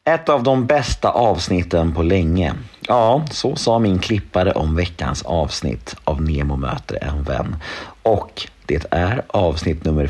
Ett av de bästa avsnitten på länge. Ja, så sa min klippare om veckans avsnitt av Nemo möter en vän. Och det är avsnitt nummer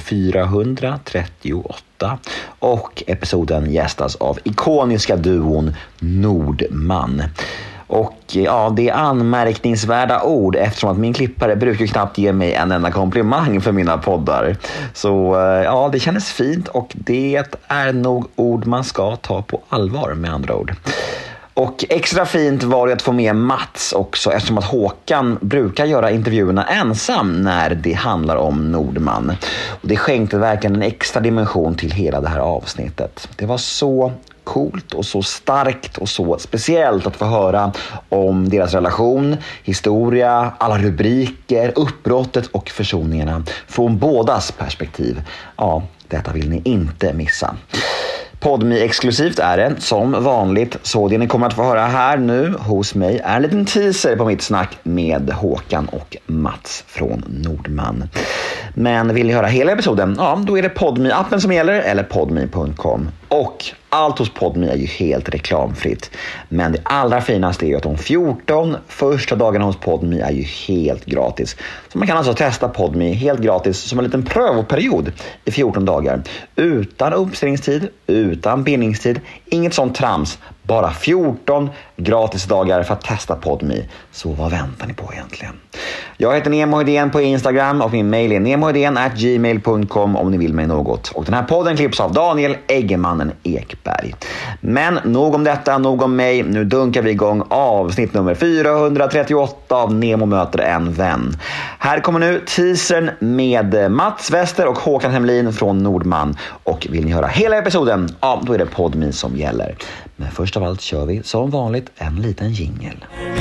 438 och episoden gästas av ikoniska duon Nordman. Och ja, det är anmärkningsvärda ord eftersom att min klippare brukar knappt ge mig en enda komplimang för mina poddar. Så ja, det kändes fint och det är nog ord man ska ta på allvar med andra ord. Och extra fint var det att få med Mats också eftersom att Håkan brukar göra intervjuerna ensam när det handlar om Nordman. Och det skänkte verkligen en extra dimension till hela det här avsnittet. Det var så coolt och så starkt och så speciellt att få höra om deras relation, historia, alla rubriker, uppbrottet och försoningarna från bådas perspektiv. Ja, detta vill ni inte missa. Podmi exklusivt är det, som vanligt, så det ni kommer att få höra här nu hos mig är en liten teaser på mitt snack med Håkan och Mats från Nordman. Men vill ni höra hela episoden, ja, då är det Podmi-appen som gäller eller podmi.com. Och allt hos Podmi är ju helt reklamfritt. Men det allra finaste är ju att de 14 första dagarna hos Podmi är ju helt gratis. Så man kan alltså testa Podmi helt gratis som en liten prövoperiod i 14 dagar. Utan uppsägningstid, utan bindningstid, inget sånt trams. Bara 14 gratisdagar för att testa Podmi. Så vad väntar ni på egentligen? Jag heter Nemo Hedén på Instagram och min mail är nemohedén@gmail.com om ni vill mig något. Och den här podden klipps av Daniel Eggemannen Ekberg. Men nog om detta, nog om mig. Nu dunkar vi igång avsnitt nummer 438 av Nemo möter en vän. Här kommer nu teasern med Mats Wester och Håkan Hemlin från Nordman. Och vill ni höra hela episoden, ja, då är det Podmi som gäller. Men först av allt kör vi som vanligt en liten jingle.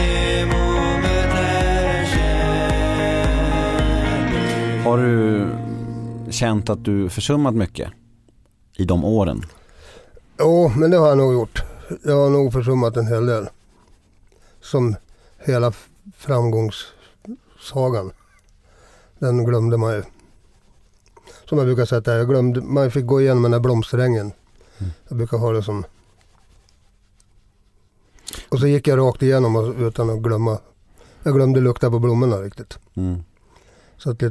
Har du känt att du försummat mycket i de åren? Jo, men det har jag nog gjort. Jag har nog försummat en hel del. Som hela framgångssagan. Den glömde man ju. Som jag brukar säga, man fick gå igenom den där blomsterängen. Jag brukar ha det som... Och så gick jag rakt igenom utan att glömma. Jag glömde lukta på blommorna riktigt. Mm. Så att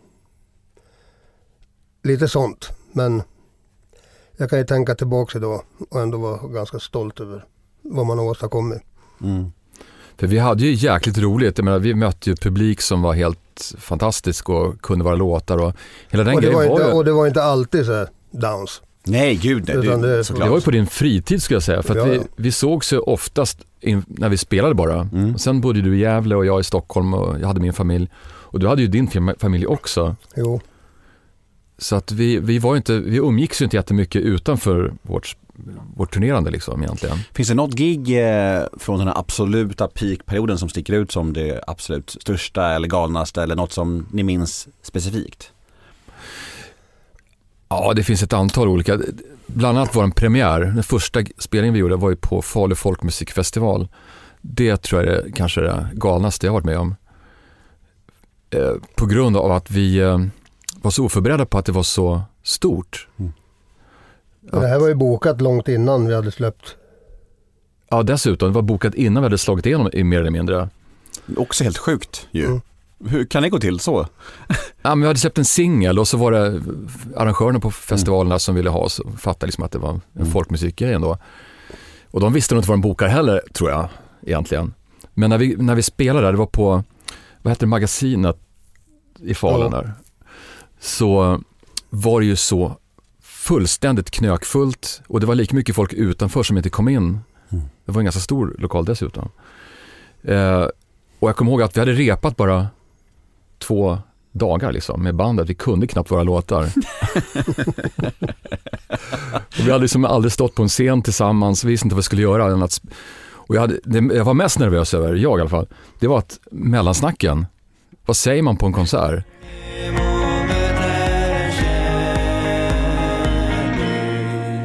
lite sånt. Men jag kan ju tänka tillbaka idag och ändå vara ganska stolt över vad man har åstadkommit. Mm. För vi hade ju jäkligt roligt. Jag menar, vi mötte ju publik som var helt fantastisk och kunde vara låtar och hela den grejen var ju... Och det var inte alltid så här downs. Nej, gud nej. Det var ju på din fritid skulle jag säga. För att vi sågs ju oftast när vi spelade bara. Och sen bodde du i Gävle och jag i Stockholm och jag hade min familj. Och du hade ju din familj också. Jo. Så att vi umgicks ju inte jättemycket utanför vårt turnerande liksom egentligen. Finns det något gig från den här absoluta peakperioden som sticker ut som det absolut största eller galnaste eller något som ni minns specifikt? Ja, det finns ett antal olika. Bland annat var en premiär. Den första spelningen vi gjorde var ju på Falu folkmusikfestival. Det tror jag är kanske det galnaste jag varit med om. På grund av att vi var så oförberedda på att det var så stort. Ja. Det här var ju bokat långt innan vi hade släppt. Ja, dessutom. Det var bokat innan vi hade slagit igenom mer eller mindre. Också helt sjukt ju. Hur kan det gå till så? Ja, men vi hade släppt en singel och så var det arrangörerna på festivalerna som ville ha oss och fattade liksom att det var en folkmusikgrej ändå. Och de visste nog inte vad de bokar heller, tror jag, egentligen. Men när vi spelade där, det var på, vad heter det, magasinet i Falun där. Så var det ju så fullständigt knökfullt och det var lika mycket folk utanför som inte kom in. Det var en ganska stor lokal dessutom. Och jag kommer ihåg att vi hade repat bara 2 dagar liksom med bandet. Vi kunde knappt våra låtar. Och vi hade liksom aldrig stått på en scen tillsammans. Vi visste inte vad vi skulle göra. Och jag var mest nervös över, jag i alla fall. Det var att mellansnacken, vad säger man på en konsert?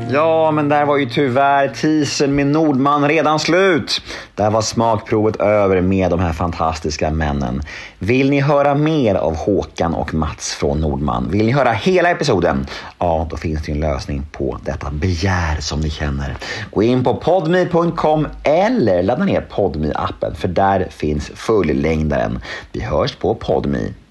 Ja, men där var ju tyvärr teasern med Nordman redan slut. Där var smakprovet över med de här fantastiska männen. Vill ni höra mer av Håkan och Mats från Nordman? Vill ni höra hela episoden? Ja, då finns det en lösning på detta begär som ni känner. Gå in på podme.com eller ladda ner Podme-appen, för där finns fullängdaren. Vi hörs på Podme.